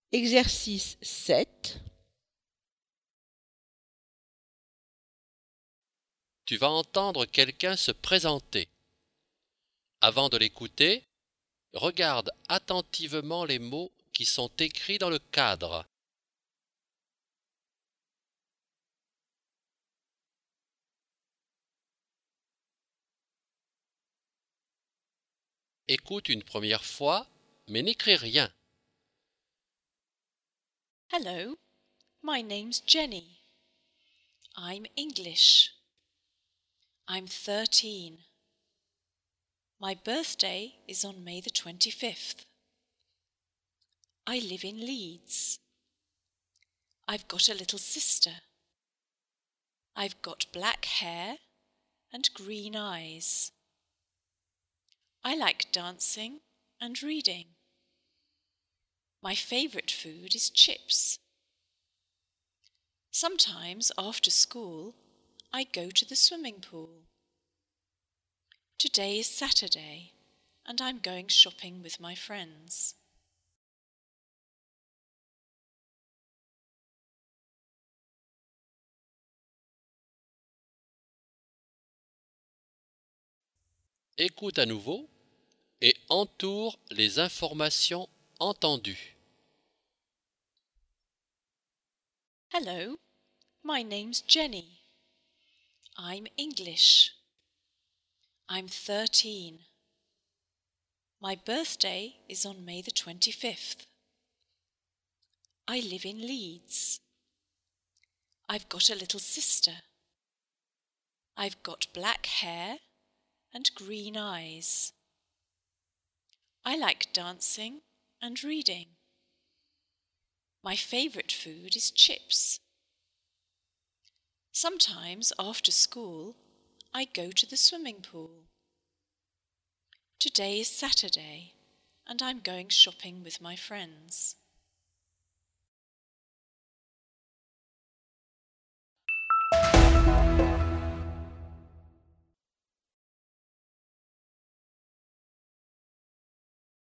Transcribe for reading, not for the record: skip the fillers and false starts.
Exercice 7. Tu vas entendre quelqu'un se présenter. Avant de l'écouter, regarde attentivement les mots qui sont écrits dans le cadre. Écoute une première fois, mais n'écris rien. Hello, my name's Jenny. I'm English. I'm 13. My birthday is on May the 25th. I live in Leeds. I've got a little sister. I've got black hair and green eyes. I like dancing and reading. My favourite food is chips. Sometimes after school, I go to the swimming pool. Today is Saturday, and I'm going shopping with my friends. Écoute à nouveau et entoure les informations entendues. Hello, my name's Jenny. I'm English. I'm 13. My birthday is on May the 25th. I live in Leeds. I've got a little sister. I've got black hair and green eyes. I like dancing and reading. My favourite food is chips. Sometimes after school, I go to the swimming pool. Today is Saturday, and I'm going shopping with my friends.